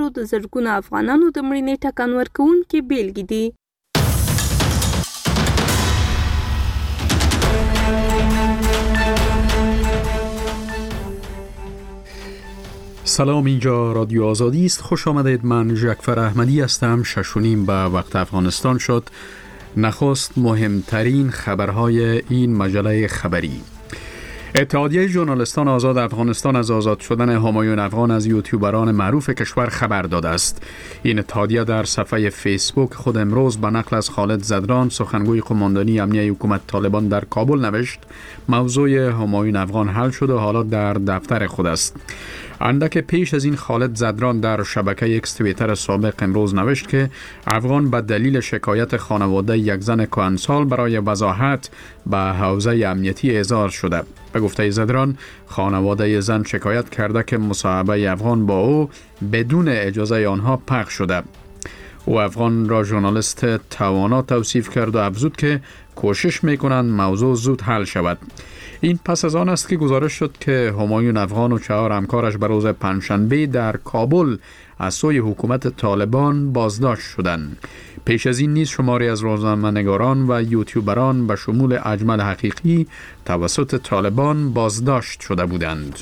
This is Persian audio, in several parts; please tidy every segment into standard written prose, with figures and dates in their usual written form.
د زرګونو افغانانو د مړینې ټکان ورکوونکې بیلګې دي. سلام، اینجا رادیو آزادی است. خوش آمدید. من ژکفر احمدی هستم. 6:30 به وقت افغانستان شد. نخست مهمترین خبرهای این مجله خبری. اتحادیه ژورنالیستان آزاد افغانستان از آزاد شدن همایون افغان از یوتیوبران معروف کشور خبر داده است. این اتحادیه در صفحه فیسبوک خود امروز به نقل از خالد زدران، سخنگوی قماندانی امنیه حکومت طالبان در کابل نوشت: موضوع همایون افغان حل شده و حالا در دفتر خود است. اندک پیش از این خالد زدران در شبکه اکس توییتر سابق امروز نوشت که افغان به دلیل شکایت خانواده یک زن کهنسال برای وضاحت به حوزه امنیتی احضار شده. به گفته زدران، خانواده زن شکایت کرده که مصاحبه افغان با او بدون اجازه آنها پخش شده. او افغان را ژورنالیست توانا توصیف کرد و افزود که کوشش میکنند موضوع زود حل شود. این پس از آن است که گزارش شد که همایون افغان و 4 همکارش به روز پنجشنبه در کابل از سوی حکومت طالبان بازداشت شدند. پیش از این نیز شماری از روزنامه‌نگاران و یوتیوبران به شمول اجمل حقیقی توسط طالبان بازداشت شده بودند.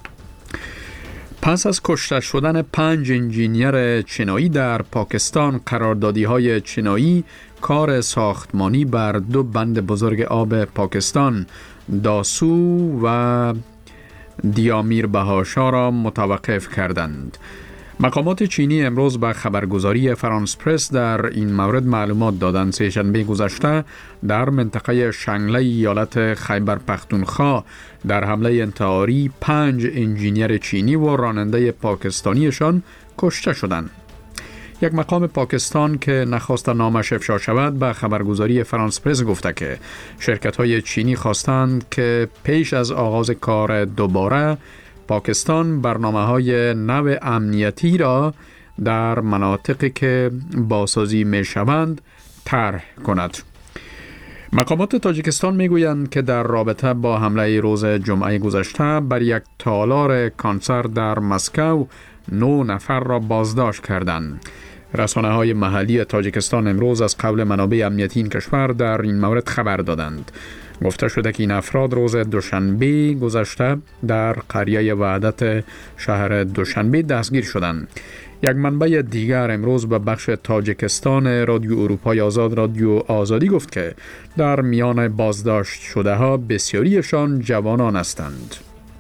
پس از کشته شدن 5 انجینیر چینایی در پاکستان، قراردادی‌های چینایی کار ساختمانی بر 2 بند بزرگ آب پاکستان، داسو و دیامیر بهاشا را متوقف کردند. مقامات چینی امروز به خبرگزاری فرانس پرس در این مورد معلومات دادند. سه‌شنبه گذشته در منطقه شنگله ایالت خیبر پختونخوا در حمله انتحاری 5 انجینیر چینی و راننده پاکستانیشان کشته شدند. یک مقام پاکستان که نخواست نامش افشا شود به خبرگزاری فرانس پرس گفته که شرکت‌های چینی خواستند که پیش از آغاز کار دوباره پاکستان برنامه‌های نو امنیتی را در مناطقی که بازسازی می‌شوند طرح کند. مقامات تاجیکستان میگویند که در رابطه با حمله روز جمعه گذشته بر یک تالار کنسرت در مسکو 9 نفر را بازداشت کردند. رسانه‌های محلی تاجیکستان امروز از قول منابع امنیتی این کشور در این مورد خبر دادند. گفته شده که این افراد روز دوشنبه گذشته در قریه وحدت شهر دوشنبه دستگیر شدند. یک منبع دیگر امروز به بخش تاجیکستان رادیو اروپای آزاد رادیو آزادی گفت که در میان بازداشت شده ها بسیاریشان جوانان هستند.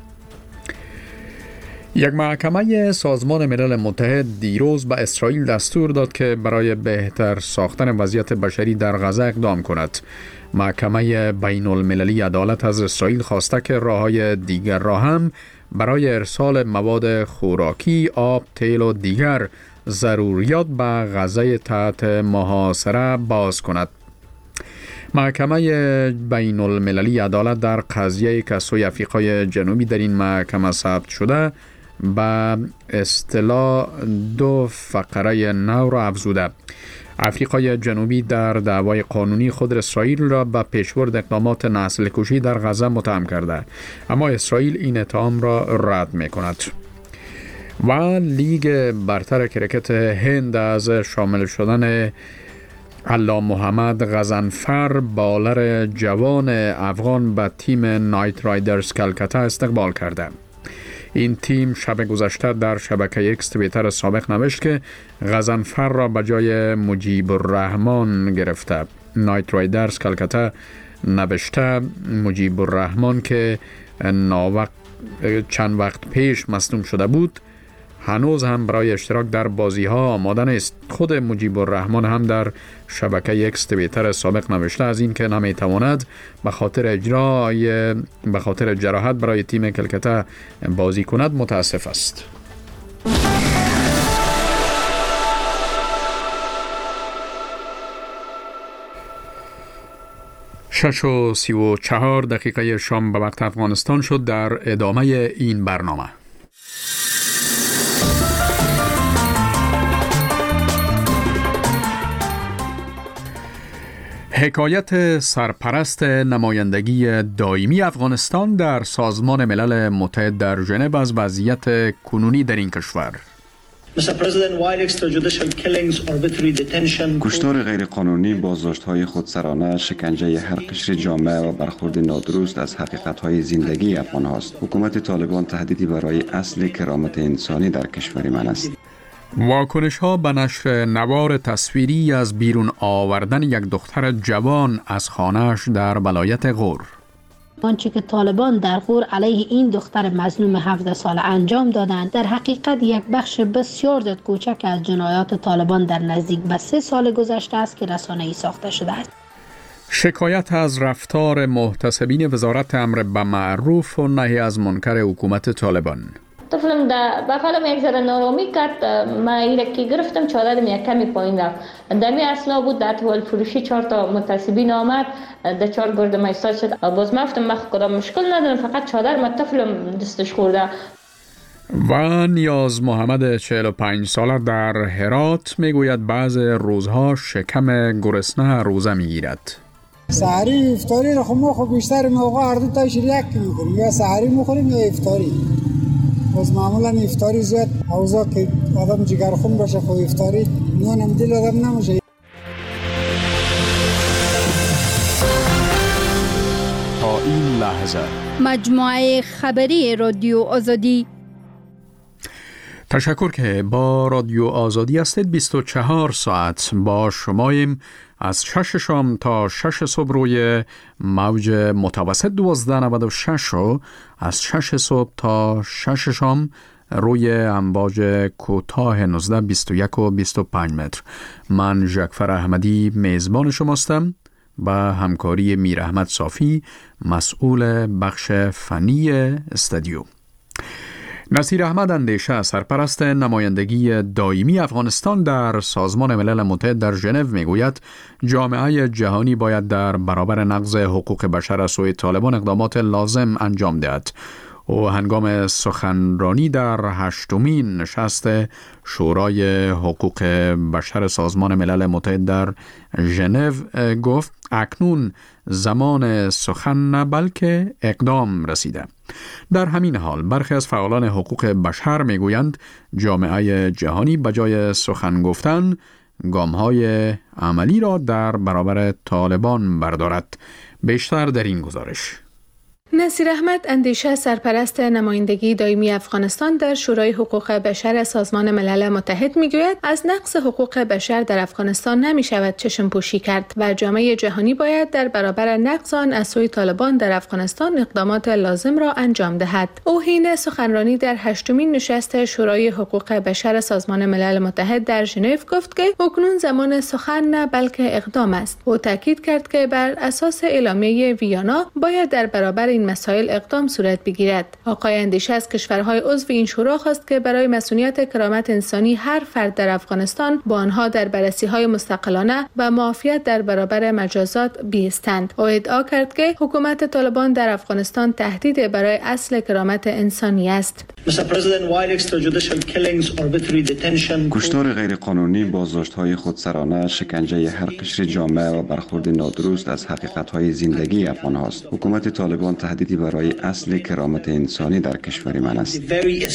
یک محکمه سازمان ملل متحد دیروز به اسرائیل دستور داد که برای بهتر ساختن وضعیت بشری در غزه اقدام کند. محکمه بین المللی عدالت از اسرائیل خواسته که راههای دیگر را هم برای ارسال مواد خوراکی، آب، تیل و دیگر ضروریات به غزه تحت محاصره باز کند. محکمه بین المللی عدالت در قضیه که سوی آفریقای جنوبی در این محکمه ثبت شده به اصطلاح 2 فقره نو را افزوده. آفریقای جنوبی در دعوای قانونی خود اسرائیل را به پیشبرد اقدامات نسل کشی در غزه متهم کرده، اما اسرائیل این اتهام را رد می کند. و لیگ برتر کرکت هند از شامل شدن علا محمد غضنفر بالر جوان افغان به تیم نایت رایدرز کلکتا استقبال کرده. این تیم شب گذشته در شبکه اکس توییتر سابق نوشت که غضنفر را به جای مجیب الرحمن گرفته. نایت رایدرز کلکتا نوشته مجیب الرحمن که چند وقت پیش مصدوم شده بود هنوز هم برای اشتراک در بازی ها آماده نیست. خود مجیب الرحمن هم در شبکه اکس توییتر سابق نوشته از این که نمیتواند به خاطر جراحت برای تیم کلکتا بازی کند متاسف است. 6:34 شام به وقت افغانستان شد. در ادامه این برنامه حکایت سرپرست نمایندگی دائمی افغانستان در سازمان ملل متحد در ژنو از وضعیت کنونی در این کشور. کشتار غیرقانونی، بازداشت‌های خودسرانه، شکنجه هر قشر جامعه و برخورد نادرست از حقیقت‌های زندگی افغان هاست. حکومت طالبان تهدیدی برای اصل کرامت انسانی در کشور من است. واکنش ها به نشر نوار تصویری از بیرون آوردن یک دختر جوان از خانه‌اش در ولایت غور. آنچه که طالبان در غور علیه این دختر مظلوم 17 ساله انجام دادند در حقیقت یک بخش بسیار کوچک از جنایات طالبان در نزدیک به 3 سال گذشته است که رسانه‌ای ساخته شده است. شکایت از رفتار محتسبین وزارت امر به معروف و نهی از منکر حکومت طالبان. طفلم در بغلم یک ذره نارامی کرد. من ایره که گرفتم چادرم یک کمی پایین رفت. دمی اصلا بود در طول فروشی 4 تا متعصبین آمد در 4 گرد ما ایستاد شد. باز من گفتم من کدام مشکل ندارم، فقط چادر من طفلم دستش خورده. و نیاز محمد 45 ساله در هرات میگوید بعض روزها شکم گرسنه روزه میگیرد. سحری افطاری رو خب بیشتر موقع هر دو تا شریک میکنیم، یا سحری میخوریم یا افطاری. باز معمولا افطاری زیاد اوضاع که آدم جگرخون باشه خب افطاری نونم دل آدم نمیشه. تا این لحظه مجموعه خبری رادیو آزادی. تشکر که با رادیو آزادی هستید. 24 ساعت با شماییم از 6 شام تا 6 صبح روی موج متوسط 1296 و از 6 صبح تا 6 شام روی امواج کوتاه 19 21 و 25 متر. من ژکفر احمدی میزبان شماستم با همکاری میر احمد صافی مسئول بخش فنی استودیو. نصیر احمد اندیشه سرپرست نمایندگی دائمی افغانستان در سازمان ملل متحد در ژنو میگوید جامعه جهانی باید در برابر نقض حقوق بشر از سوی طالبان اقدامات لازم انجام دهد. او هنگام سخنرانی در 8مین نشست شورای حقوق بشر سازمان ملل متحد در ژنو گفت اکنون زمان سخن نه بلکه اقدام رسیده. در همین حال برخی از فعالان حقوق بشر میگویند جامعه جهانی بجای سخن گفتن گام‌های عملی را در برابر طالبان بردارد. بیشتر در این گزارش. نصیر احمد اندیشه سرپرست نمایندگی دائمی افغانستان در شورای حقوق بشر سازمان ملل متحد میگوید از نقض حقوق بشر در افغانستان نمی شود چشم پوشی کرد و جامعه جهانی باید در برابر نقض آن از سوی طالبان در افغانستان اقدامات لازم را انجام دهد. او حین سخنرانی در 8مین نشست شورای حقوق بشر سازمان ملل متحد در ژنو گفت که اکنون زمان سخن نه بلکه اقدام است. او تاکید کرد که بر اساس اعلامیه ویانا باید در برابر این مسائل اقدام صورت بگیرد. آقای اندیشه از کشورهای عضو این شورا خواست که برای مسئولیت کرامت انسانی هر فرد در افغانستان با آنها در بررسی‌های مستقلانه و معافیت در برابر مجازات بایستند. او ادعا کرد که حکومت طالبان در افغانستان تهدید برای اصل کرامت انسانی است. کشتار غیرقانونی، بازداشت‌های خودسرانه، شکنجه هر قشر جامعه و برخورد نادرست از حقیقت‌های زندگی افغان هاست. حکومت طالبان تهدیدی برای اصل کرامت انسانی در کشور من است.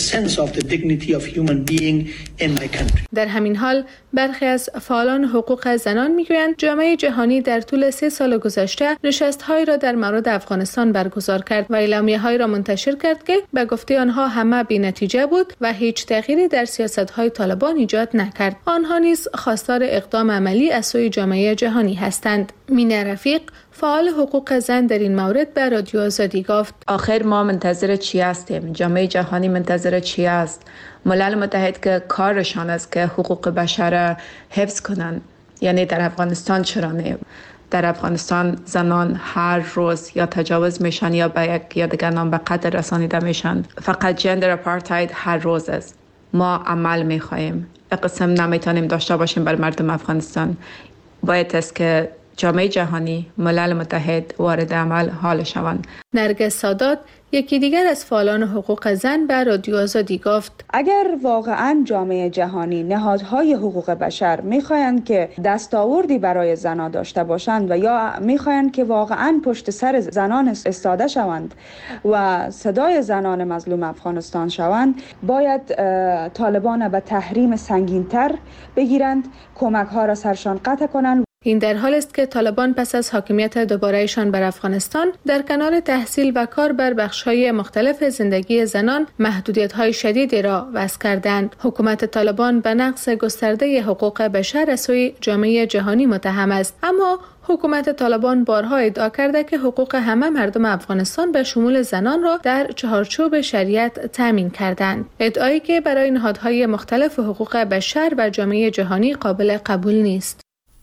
در همین حال برخی از فعالان حقوق زنان میگویند جامعه جهانی در طول 3 سال گذشته نشست‌هایی را در مورد افغانستان برگزار کرد و اعلامیه‌هایی را منتشر کرد که به گفته آنها همه بی‌نتیجه بود و هیچ تغییری در سیاست‌های طالبان ایجاد نکرد. آنها نیز خواستار اقدام عملی از سوی جامعه جهانی هستند. مینه رفیق فعال حقوق زن در این مورد به رادیو آزادی گفت آخر ما منتظر چی هستیم؟ جامعه جهانی منتظر چی است؟ ملل متحد که کارشان است که حقوق بشر حفظ کنند، یعنی در افغانستان چرا نه؟ در افغانستان زنان هر روز یا تجاوز میشن یا به یک یا دیگر نام به قتل رسانیده میشن. فقط جندر اپارتاید هر روز است. ما عمل میخواهیم. قسم نمیتونیم داشته باشیم بر مردم افغانستان. باید است که جامعه جهانی، ملل متحد وارد عمل حال شوند. نرگس سادات یکی دیگر از فعالان حقوق زن به رادیو آزادی گفت: اگر واقعا جامعه جهانی، نهادهای حقوق بشر میخواهند که دستاوردی برای زنان داشته باشند و یا میخواهند که واقعا پشت سر زنان ایستاده شوند و صدای زنان مظلوم افغانستان شوند، باید طالبان به تحریم سنگین‌تر بگیرند، کمک‌ها را سرشان قطع کنند. این در حال است که طالبان پس از حاکمیت دوباره‌شان بر افغانستان در کنار تحصیل و کار بر بخش‌های مختلف زندگی زنان محدودیت‌های شدیدی را وضع کردند. حکومت طالبان به نقض گسترده حقوق بشر از سوی جامعه جهانی متهم است، اما حکومت طالبان بارها ادعا کرده که حقوق همه مردم افغانستان به شمول زنان را در چهارچوب شریعت تامین کردند. ادعایی که برای نهادهای مختلف حقوق بشر و جامعه جهانی قابل قبول نیست.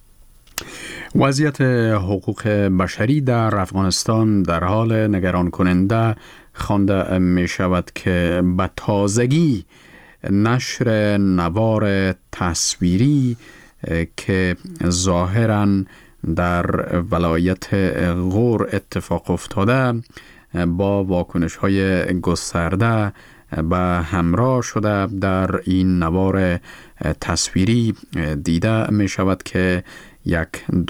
وضعیت حقوق بشری در افغانستان در حال نگران کننده خوانده می شود که به تازگی نشر نوار تصویری که ظاهراً در ولایت غور اتفاق افتاده با واکنش‌های گسترده به همراه شده در این نوار تصویری دیده می شود که یک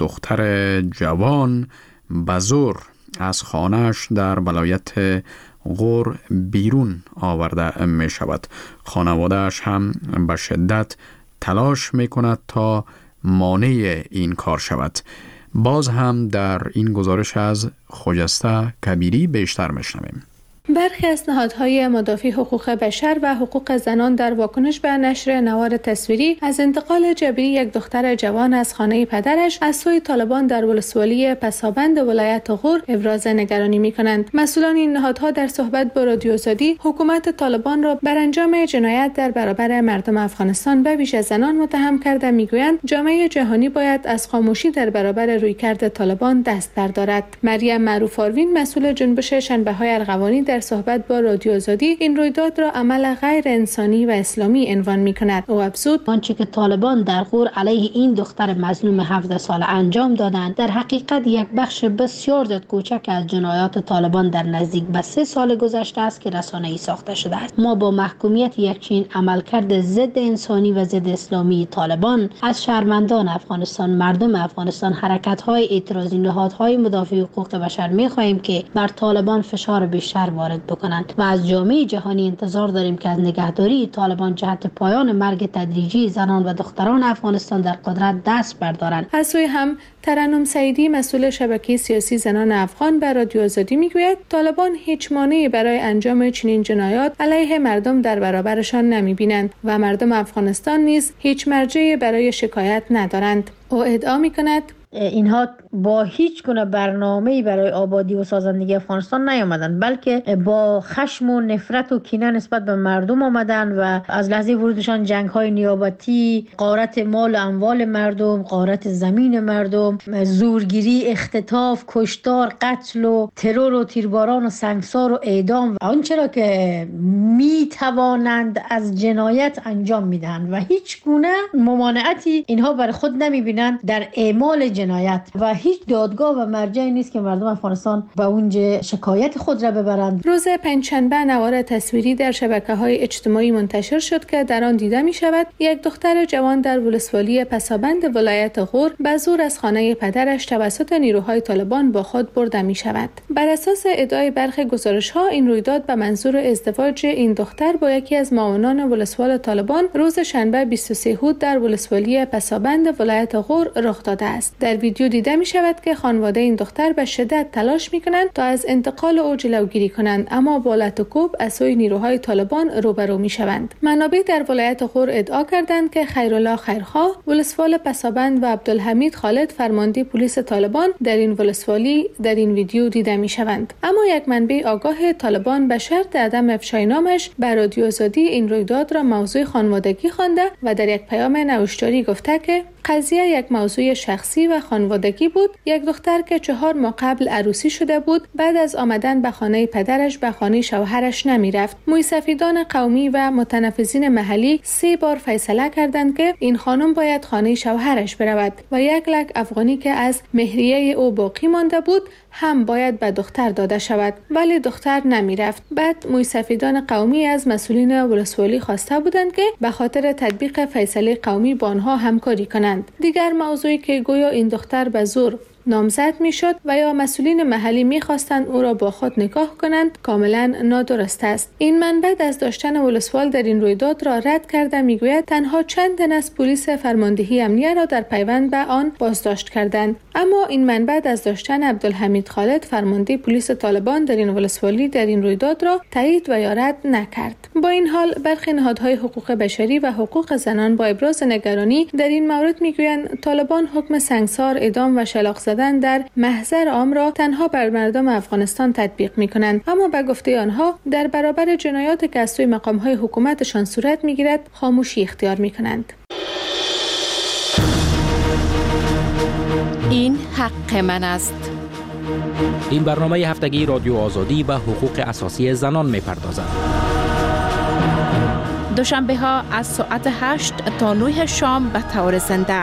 دختر جوان به زور از خانه‌اش در ولایت غور بیرون آورده می شود. خانواده‌اش هم به شدت تلاش می کند تا مانع این کار شود. باز هم در این گزارش از خجسته کبیری بیشتر میشنویم. برخی از نهادهای مدافع حقوق بشر و حقوق زنان در واکنش به نشر نوار تصویری از انتقال جبری یک دختر جوان از خانه پدرش از سوی طالبان در ولسوالی پسابند ولایت غور ابراز نگرانی می‌کنند. مسئولان این نهادها در صحبت با رادیو آزادی حکومت طالبان را بر انجام جنایت در برابر مردم افغانستان به ویژه زنان متهم کرده می‌گویند جامعه جهانی باید از خاموشی در برابر رویکرد طالبان دست بردارد. مریم معروف آروین مسئول جنبش شنبه‌های ارغوانی در صحبت با رادیو آزادی این رویداد را عمل غیر انسانی و اسلامی عنوان می‌کند. او افزود: آنچه که طالبان در غور علیه این دختر مظلوم 17 ساله انجام دادند در حقیقت یک بخش بسیار کوچک از جنایات طالبان در نزدیک به 3 سال گذشته است که رسانه‌ای ساخته شده است. ما با محکومیت یک چنین عملکرد ضد انسانی و ضد اسلامی طالبان از شهروندان افغانستان، مردم افغانستان، حرکت‌های اعتراضی، نهادهای مدافع حقوق بشر می‌خواهیم که بر طالبان فشار بیشتر وارد بکنند و از جامعه جهانی انتظار داریم که از نگهداری طالبان جهت پایان مرگ تدریجی زنان و دختران افغانستان در قدرت دست بردارند. از سوی هم ترنم سعیدی مسئول شبکه سیاسی زنان افغان به رادیو آزادی میگوید طالبان هیچ مانعی برای انجام چنین جنایات علیه مردم در برابرشان نمیبینند و مردم افغانستان نیز هیچ مرجعی برای شکایت ندارند. او ادعا میکند اینها با هیچ گونه برنامه‌ای برای آبادی و سازندگی افغانستان نیامدن، بلکه با خشم و نفرت و کینه نسبت به مردم آمدن و از لحظه ورودشان جنگ‌های نیابتی، غارت مال و اموال مردم، غارت زمین مردم، زورگیری، اختطاف، کشتار، قتل و ترور و تیرباران و سنگسار و اعدام و آنچه را که میتوانند از جنایت انجام میدهند و هیچ گونه ممانعتی اینها برای خود نمیبینند در اعمال جنایت و هیچ دادگاه و مرجعی نیست که مردم افغانستان به اونجا شکایت خود را ببرند. روز پنجشنبه نوار تصویری در شبکه‌های اجتماعی منتشر شد که در آن دیده می‌شود یک دختر جوان در ولسوالی پسابند ولایت غور به زور از خانه پدرش توسط نیروهای طالبان با خود برده می‌شود. بر اساس ادعای برخی گزارش‌ها این رویداد به منظور ازدواج این دختر با یکی از معاونان ولسوال طالبان روز شنبه 23 هود در ولسوالی پسابند ولایت غور رخ داده است. در ویدیو دیده می شود که خانواده این دختر به شدت تلاش می کنند تا از انتقال او جلوگیری کنند، اما با لط و کوب از سوی نیروهای طالبان روبرو می شوند. منابع در ولایت غور ادعا کردند که خیرالله خیرخواه ولسوال پسابند و عبدالحمید خالد فرمانده پلیس طالبان در این ولسوالی در این ویدیو دیده می شوند. اما یک منبع آگاه طالبان به شرط عدم افشای نامش بر رادیو آزادی این رویداد را موضوع خانوادگی خوانده و در یک پیام نوشتاری گفته که قضیه یک موضوع شخصی و خانوادگی بود. یک دختر که 4 ماه قبل عروسی شده بود، بعد از آمدن به خانه پدرش به خانه شوهرش نمیرفت. موسفیدان قومی و متنفذین محلی 3 بار فیصله کردند که این خانم باید خانه شوهرش برود و 1 لک افغانی که از مهریه او باقی مانده بود هم باید به دختر داده شود، ولی دختر نمی رفت. بعد موسفیدان قومی از مسئولین ولسوالی خواسته بودند که به خاطر تطبیق فیصله قومی با آنها همکاری کنند. دیگر موضوعی که گویا این دختر به زور نامزد میشد و یا مسئولین محلی میخواستند او را با خود نکاح کنند کاملا نادرست است. این منبع از داشتن ولسوال در این رویداد را رد کرده میگوید تنها چند تن از پلیس فرماندهی امنیه را در پیوند به آن بازداشت کردند، اما این منبع از داشتن عبدالحمید خالد فرمانده پلیس طالبان در این ولسوالی در این رویداد را تایید و یا رد نکرد. با این حال برخی نهادهای حقوق بشری و حقوق زنان با ابراز نگرانی در این مورد میگویند طالبان حکم سنگسار، اعدام و شلاق در محضر عام را تنها بر مردم افغانستان تطبیق می‌کنند، اما به گفته آنها در برابر جنایات که از سوی مقام‌های حکومتشان صورت می‌گیرد خاموشی اختیار می‌کنند. این حق من است. این برنامه هفتگی رادیو آزادی و حقوق اساسی زنان می‌پردازد. دوشنبه‌ها از ساعت 8 تا 9 شام به طور زنده.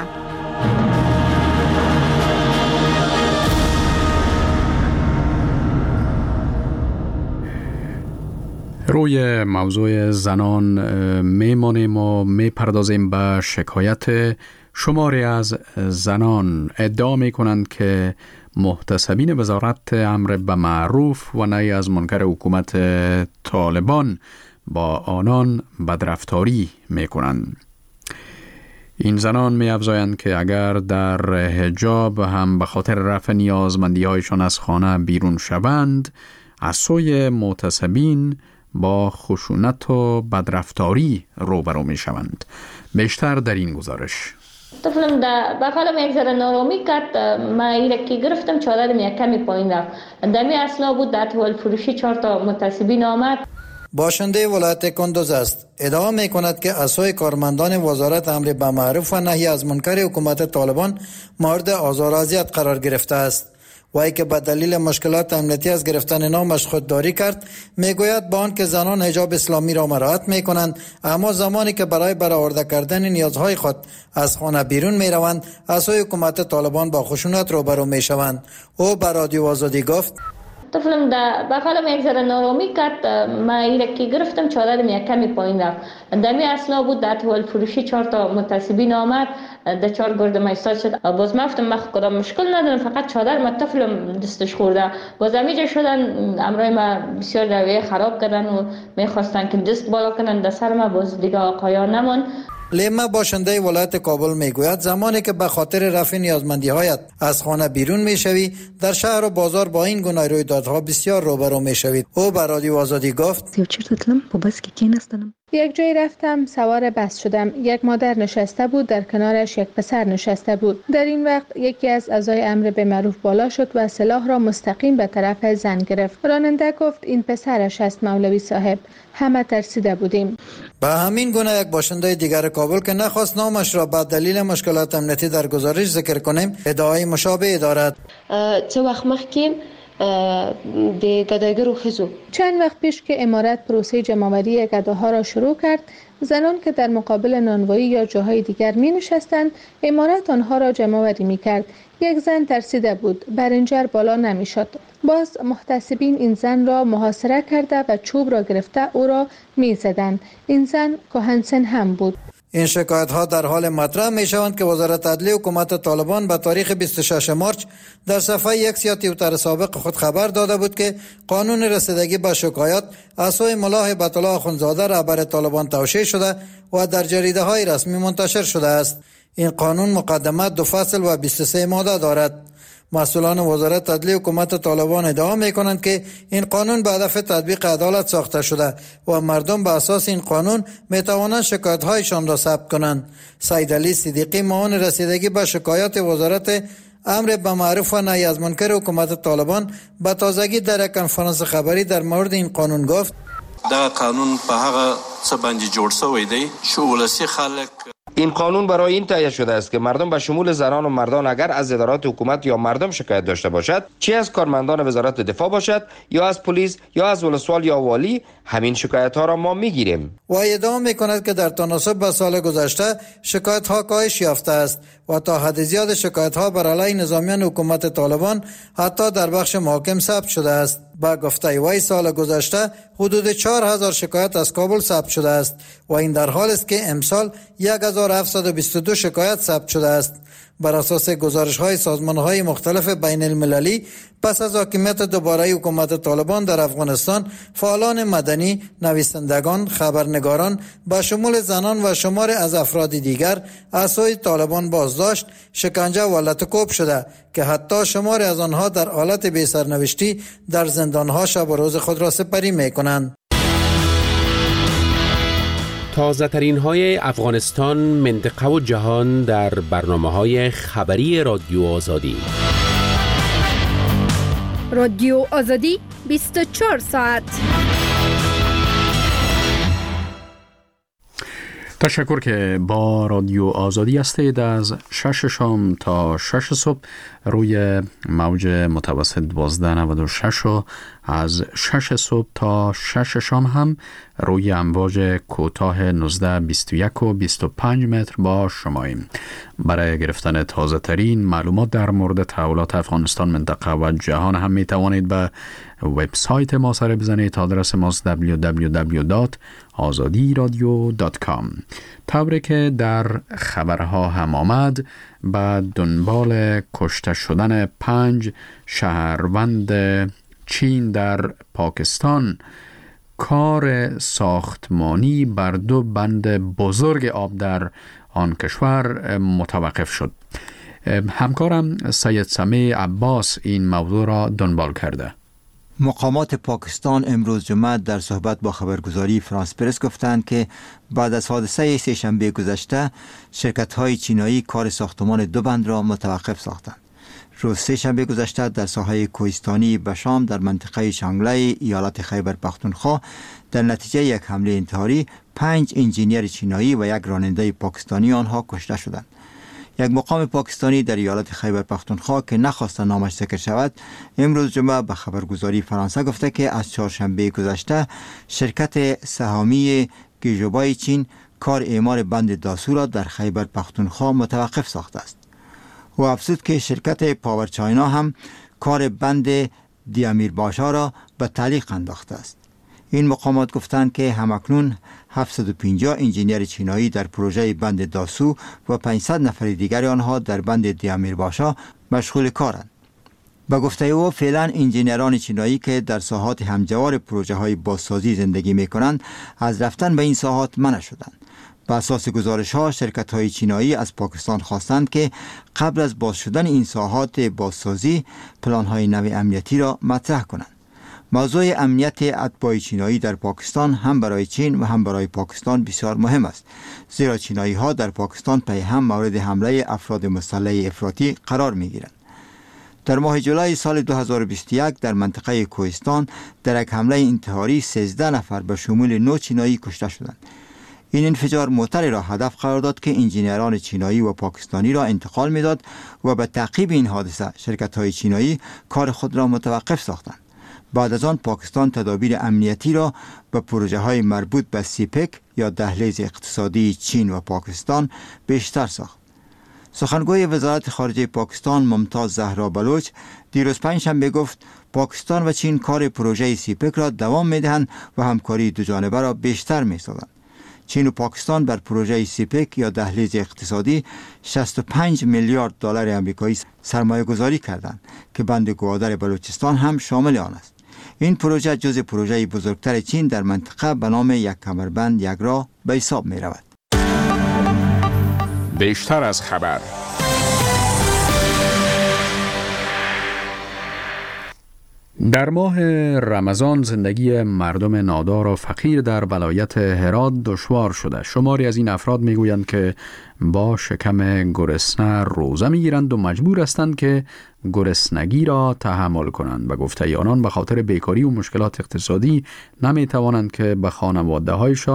روی موضوع زنان میمانیم و میپردازیم به شکایت شماری از زنان. ادعا میکنند که محتسبین وزارت امر به معروف و نهی از منکر حکومت طالبان با آنان بدرفتاری میکنند. این زنان می افزایند که اگر در حجاب هم به خاطر رفع نیازمندی هایشان از خانه بیرون شوند، از سوی محتسبین با خشونت و بدرفتاری روبرو می شوند. بیشتر در این گزارش. طفلم در بخالم یک ذره نارامی کرد. ما ایره که گرفتم چادرم یک کمی پایین رفت. دمی اصلا بود در حال فروشی 4 تا متعصبین آمد. باشنده ولایت کندوز است. ادعا می کند که از سوی کارمندان وزارت امر به معروف و نهی از منکر حکومت طالبان مورد آزار و اذیت قرار گرفته است. وی که به دلیل مشکلات امنیتی از گرفتن نامش خودداری کرد، میگوید با آن که زنان حجاب اسلامی را مراعات میکنند، اما زمانی که برای برآورده کردن نیازهای خود از خانه بیرون میروند، از سوی حکومت طالبان با خشونت روبرو میشوند. او به رادیو آزادی گفت: طفلم در بخالم یک ذره نارامی کرد. ما ایره که گرفتم چادرم یک کمی پایین رفت. دمی اصلا بود در حال فروشی 4 تا متعصبین آمد. در 4 گرد ما ایستاد شد. باز ما گفتم کدام مشکل ندارم، فقط چادر ما طفلم دستش خورده. باز همیجا شدن امروی ما بسیار رویه خراب کردن و میخواستن که دست بالا کنن در سر ما. باز دیگه آقایان نمون. لیما باشنده ولایت کابل میگوید زمانی که به خاطر رفع نیازمندی هایت از خانه بیرون میشوی، در شهر و بازار با این گونه رویدادها بسیار روبرو میشوید. او به رادیو آزادی گفت: یک جای رفتم، سوار بس شدم. یک مادر نشسته بود، در کنارش یک پسر نشسته بود. در این وقت یکی از اعضای امر به معروف بالا شد و سلاح را مستقیم به طرف زن گرفت. راننده گفت این پسرش است مولوی صاحب. همه ترسیده بودیم. به همین گونه یک باشنده دیگر کابل که نخواست نامش را به دلیل مشکلات امنیتی در گزارش ذکر کنیم، ادعای مشابه دارد. چه وقت مخکیم د گداګرو خزو چند وقت پیش که امارت پروسه جمع‌آوری گداها را شروع کرد، زنان که در مقابل نانوایی یا جاهای دیگر می نشستند، امارت آنها را جمع‌آوری می کرد. یک زن ترسیده بود، برنجر بالا نمی شد. باز محتسبین این زن را محاصره کرده و چوب را گرفته او را می زدند. این زن کهنسن هم بود. این شکایت ها در حال مطرح می شوند که وزارت عدلیه حکومت طالبان به تاریخ 26 مارچ در صفحه یک یا توییتر سابق خود خبر داده بود که قانون رسیدگی به شکایات از سوی ملا هیبت الله اخوندزاده رهبر طالبان توشیح شده و در جریده های رسمی منتشر شده است. این قانون مقدمه 2 فصل و 23 ماده دارد. مسئولان وزارت عدلیه حکومت طالبان ادعا می‌کنند که این قانون به هدف تطبیق عدالت ساخته شده و مردم به اساس این قانون می‌توانند شکایت‌هایشان را ثبت کنند. سید علی صدیقی معاون رسیدگی به شکایات وزارت امر به معروف و نهی از منکر حکومت طالبان به تازگی در یک کنفرانس خبری در مورد این قانون گفت: دا قانون په هغه څه باندې جوړ شوی دی چې ولسی خلک این قانون برای این تهیه شده است که مردم به شمول زنان و مردان اگر از ادارات حکومت یا مردم شکایت داشته باشد، چه از کارمندان وزارت دفاع باشد یا از پلیس یا از ولسوال یا والی، همین شکایت ها را ما میگیریم. و ادعا میکند که در تناسب با سال گذشته شکایت ها کاهش یافته است و تا حد زیاد شکایت ها بر علیه نظامیان حکومت طالبان حتی در بخش محاکم ثبت شده است. با گفته وی سال گذشته حدود 4000 شکایت از کابل ثبت شده است و این در حال است که امسال 1722 شکایت ثبت شده است. بر اساس گزارش‌های سازمان‌های مختلف بین المللی، پس از حاکمیت دوباره حکومت طالبان در افغانستان، فعالان مدنی، نویسندگان، خبرنگاران به شمول زنان و شمار از افراد دیگر از سوی طالبان بازداشت، شکنجه و لطکوب شده که حتی شمار از آنها در حالت بی سرنوشتی در زندان‌ها شب و روز خود را سپری می‌کنند. تازه ترین های افغانستان، منطقه و جهان در برنامه‌های خبری رادیو آزادی. رادیو آزادی 24 ساعت. تشکر که با رادیو آزادی هستید. از 6 شام تا 6 صبح روی موج متوسط 1296 و از 6 صبح تا 6 شام هم روی امواج کوتاه 1921 و 25 متر با شماییم. برای گرفتن تازه ترین معلومات در مورد تحولات افغانستان، منطقه و جهان هم می توانید به وبسایت ما سر بزنید. آدرس ماست www.azadiradio.com. طوری که در خبرها هم آمد، به دنبال کشته شدن 5 شهروند چین در پاکستان، کار ساختمانی بر 2 بند بزرگ آب در آن کشور متوقف شد. همکارم سید سمیع عباس این موضوع را دنبال کرده. مقامات پاکستان امروز جمعه در صحبت با خبرگزاری فرانس پرس گفتند که بعد از حادثه سه‌شنبه گذشته شرکت‌های چینایی کار ساختمان 2 بند را متوقف ساختند. روز سه‌شنبه گذشته در ساحه کوهستانی بشام در منطقه شانگلای ایالت خیبر پختونخوا در نتیجه یک حمله انتحاری 5 انجینیر چینایی و 1 راننده پاکستانی آنها کشته شدند. یک مقام پاکستانی در ایالت خیبر پختونخوا که نخواست نامش ذکر شود، امروز جمعه به خبرگزاری فرانسه گفته که از چهارشنبه گذشته شرکت سهامی گیژوبای چین کار اعمار بند داسو را در خیبر پختونخوا متوقف ساخته است. و افزود که شرکت پاور چاینا هم کار بند دیامیر باشا را به تعلیق انداخته است. این مقامات گفتند که همکنون 750 انجینیر چینایی در پروژه بند داسو و 500 نفر دیگر آنها در بند دیامیر باشا مشغول کارند. به گفته او فعلا انجینران چینایی که در ساحات همجوار پروژه های بازسازی زندگی می کنند از رفتن به این ساحات منع شدند. بر اساس گزارش ها شرکت های چینایی از پاکستان خواستند که قبل از باز شدن این ساحات بازسازی پلان های نو امنیتی را مطرح کنند. موضوع امنیت اتباع چینایی در پاکستان هم برای چین و هم برای پاکستان بسیار مهم است، زیرا چینایی ها در پاکستان پی هم مورد حمله افراد مسلح افراطی قرار می گیرند. در ماه جولای سال 2021 در منطقه کوهستان در یک حمله انتحاری 13 نفر به شمول 9 چینایی کشته شدند. این انفجار موتری را هدف قرار داد که انجینران چینایی و پاکستانی را انتقال میداد و به تعقیب این حادثه شرکت‌های چینایی کار خود را متوقف ساختند. بعد از آن پاکستان تدابیر امنیتی را به پروژه‌های مربوط به سیپک یا دهلیز اقتصادی چین و پاکستان بیشتر ساخت. سخنگوی وزارت خارجه پاکستان ممتاز زهرا بلوچ دیروز پنجشنبه گفت پاکستان و چین کار پروژه سیپک را دوام می‌دهند و همکاری دوجانبه را بیشتر می‌سازند. چین و پاکستان بر پروژه سیپک یا دهلیز اقتصادی 65 میلیارد دلار آمریکایی سرمایه گذاری کردند که بند گوادر بلوچستان هم شامل آن است. این پروژه جزء پروژه بزرگتر چین در منطقه به نام یک کمربند یک راه به حساب می رود. بیشتر از خبر. در ماه رمضان زندگی مردم نادار و فقیر در ولایت هرات دشوار شده. شماری از این افراد میگویند که با شکم گرسنه روزه میگیرند و مجبور هستند که گرسنگی را تحمل کنند. به گفته آنان به خاطر بیکاری و مشکلات اقتصادی نمیتوانند که به خانواده هایشان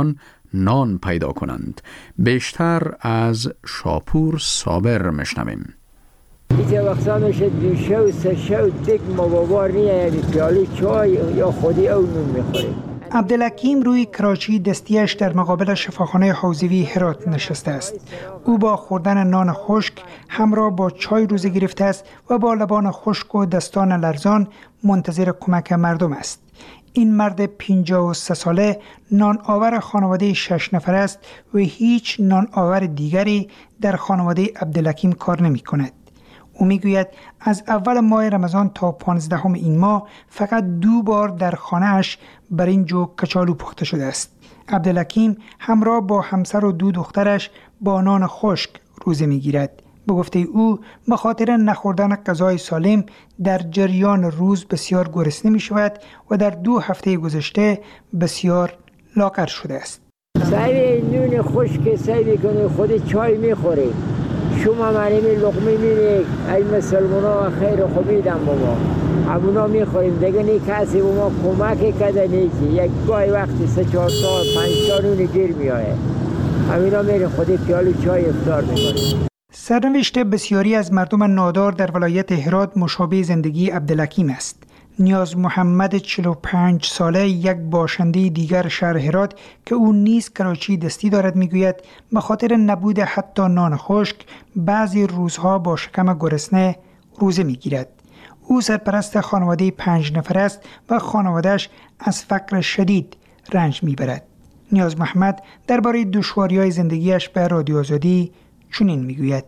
نان پیدا کنند. بیشتر از شاپور صابر میشنویم. اینجا وقتا میشه 2 و 3 و دیگه ما بابار نیه، یعنی پیالی چای یا خودی او نون میخوریم. عبدالحکیم روی کراچی دستیش در مقابل شفاخانه حوزوی هرات نشسته است. او با خوردن نان خشک همراه با چای روزه گرفته است و با لبان خشک و دستان لرزان منتظر کمک مردم است. این مرد 53 ساله نان آور خانواده 6 نفر است و هیچ نان آور دیگری در خانواده عبدالحکیم کار نمی کند. او میگوید از اول ماه رمضان تا 15 این ماه فقط 2 بار در خانه‌اش برنج و کچالو پخته شده است. عبدالحکیم همراه با همسر و 2 دخترش با نان خشک روزه میگیرد. به گفته او به خاطر نخوردن غذای سالم در جریان روز بسیار گرسنه می شود و در 2 هفته گذشته بسیار لاغر شده است. سعی نون خشک سعی میکنه خود چای میخوره. شما مرمی لقمه میره ای مسلمان ها خیر خوبی دم با ما همونا میخوریم دیگه نی کسی با ما کمک کده نیستی. یک گاهی وقتی 3-4 تا 5 تا نون گیر میایه همینا میره خودی پیالو چای افطار میکنه. سرنوشت بسیاری از مردم نادار در ولایت هرات مشابه زندگی عبدالحکیم است. نیاز محمد 45 ساله یک باشنده دیگر شهر هرات که او نیز کراچی دستی دارد میگوید به خاطر نبود حتی نان خشک بعضی روزها با شکم گرسنه روزه میگیرد. او سرپرست خانواده 5 نفر است و خانواده‌اش از فقر شدید رنج میبرد. نیاز محمد درباره دشواری‌های زندگیش به رادیو آزادی چنین میگوید: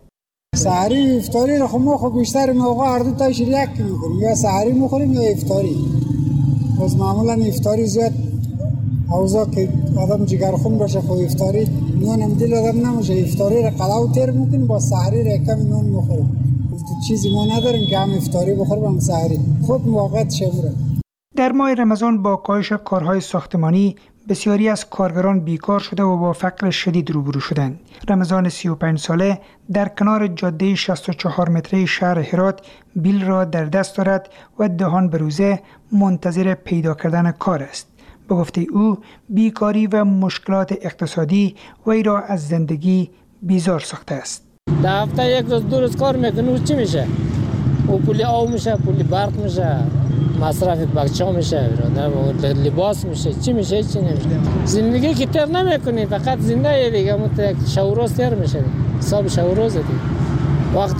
سحری افطاری رو خب بیشتر موقع هر دو تاش یک میکنیم، یا سحری میخوریم یا افطاری. باز معمولا افطاری زیاد اوضاع که آدم جگرخون باشه خب افطاری نونم دل آدم نمیشه، افطاری رو قلاو تیر میکنیم با سحری رو کم نون میخوریم. چیزی ما نداریم که هم افطاری بخوریم هم سحری، خود موقعیت شبره. در ماه رمضان با کاهش کارهای ساختمانی بسیاری از کارگران بیکار شده و با فقر شدید روبرو شدند. رمضان 35 ساله در کنار جاده 64 متری شهر هرات بیل را در دست دارد و دهان به روزه منتظر پیدا کردن کار است. به گفته او بیکاری و مشکلات اقتصادی وی را از زندگی بیزار ساخته است. در هفته 1 روز 2 روز کار میکنه چی میشه؟ او پولی آب میشه، پولی برق میشه، مصرف بچه‌ها میشه، لباس میشه، چی میشه؟ چی نمیشه. زندگی که تر نمیکنی، فقط زنده دیگه شب روز تر میشه. حساب شب روز دیگه. وقت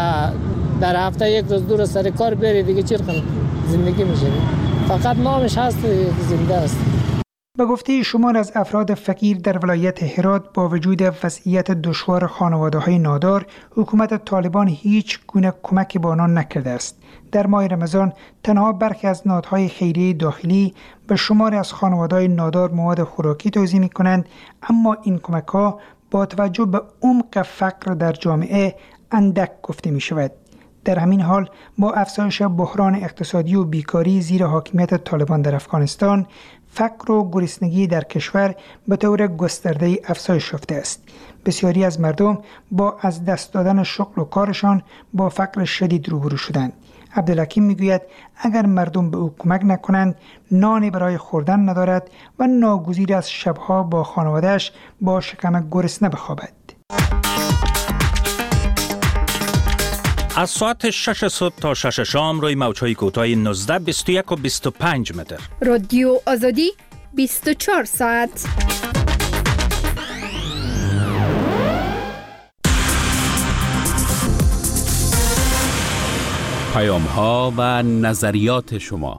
در هفته 1 روز 2 روز سر کار بری دیگه چی کنی؟ زندگی میشه. فقط نامش هست زنده است. به گفته شمار از افراد فقیر در ولایت هرات با وجود وضعیت دشوار خانواده‌های نادار، حکومت طالبان هیچ گونه کمکی به آنان نکرده است. در ماه رمضان تنها برخی از نهادهای خیریه داخلی به شمار از خانواده‌های نادار مواد خوراکی توزیع می‌کنند، اما این کمک‌ها با توجه به عمق فقر در جامعه اندک گفته می‌شود. در همین حال با افزایش بحران اقتصادی و بیکاری زیر حاکمیت طالبان در افغانستان، فقر و گرسنگی در کشور به طور گسترده‌ای افزایش یافته است. بسیاری از مردم با از دست دادن شغل و کارشان با فقر شدید روبرو شدند. عبدالحکیم میگوید اگر مردم به او کمک نکنند نانی برای خوردن ندارد و ناگزیر از شبها با خانواده‌اش با شکم گرسنه بخوابد. از ساعت 6 صبح تا 6 شام روی موج‌های کوتاه 19، 21 و 25 متر. رادیو آزادی 24 ساعت. پیام‌ها و نظریات شما.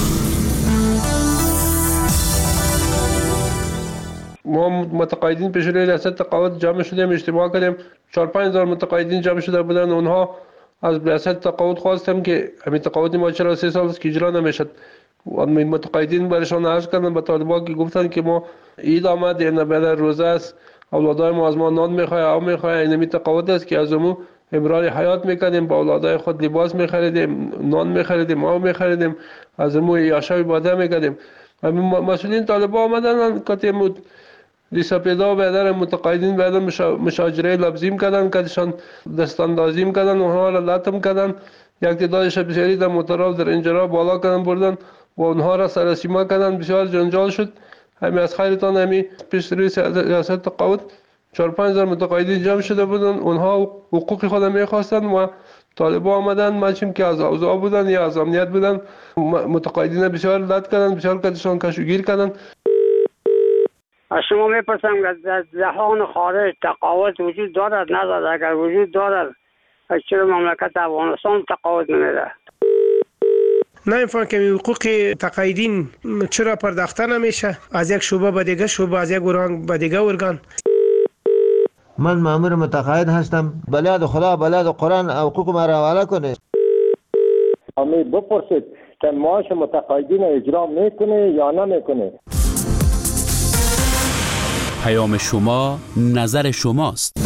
ما متقاعدین پیش روی ریاست تقاعد جمع شدیم، اجتماع کردیم. 4-5 هزار متقاعدین جمع شده بودن. اونها از ریاست تقاعد خواستم که همین تقاعد ما چرا 3 سال است که اجرا نمیشد. این متقاعدین برشان عرض کردن به طالبان که گفتن که ما عید آمد، این بعد روزه است، اولادای ما از ما نان میخواه، آب میخواه. این تقاعد است که از امو امرار حیات میکردیم، با اولادای خود لباس میخریدیم، نان میخریدیم، آب میخریدیم، از امو یاشای باده میکردیم. مسئولین طالبان آمدن که دیسا پیدا بیادر متقاعدین بیادر مشاجره لبزیم کردن، کدشان دستاندازیم کردن، اونها را لطم کردن. یک تعدادش بسیاری در مطرف در انجرا بالا کردن بردن و اونها را سرسیما کردن. بسیار جنجال شد. همین از خیرتان همین پیش رئیس ریاست تقاعد 4-5 هزار متقاعدین جمع شده بودن، اونها حقوق خود میخواستن و طالبا آمدن ماشیم که از اوضاع بودن یا از امنیت بودن متقاعدین بسیار لط کردن، بسیار کدشان کشوگیر کردن. از شما میپرسم که در جهان خارج تقاعد وجود دارد ندارد؟ اگر وجود دارد چرا مملکت افغانستان تقاعد نمیده؟ نمیفهم که حقوق تقاعدین چرا پرداخته نمیشه از یک شعبه به دیگه شعبه، از یک ارگان به دیگه ارگان. من مأمور متقاعد هستم، بلاد خدا بلاد قرآن حقوق ما را حواله کنه. امی بپرسید که معاش متقاعدین اجرا میکنه یا نمیکنه. پیام شما نظر شماست.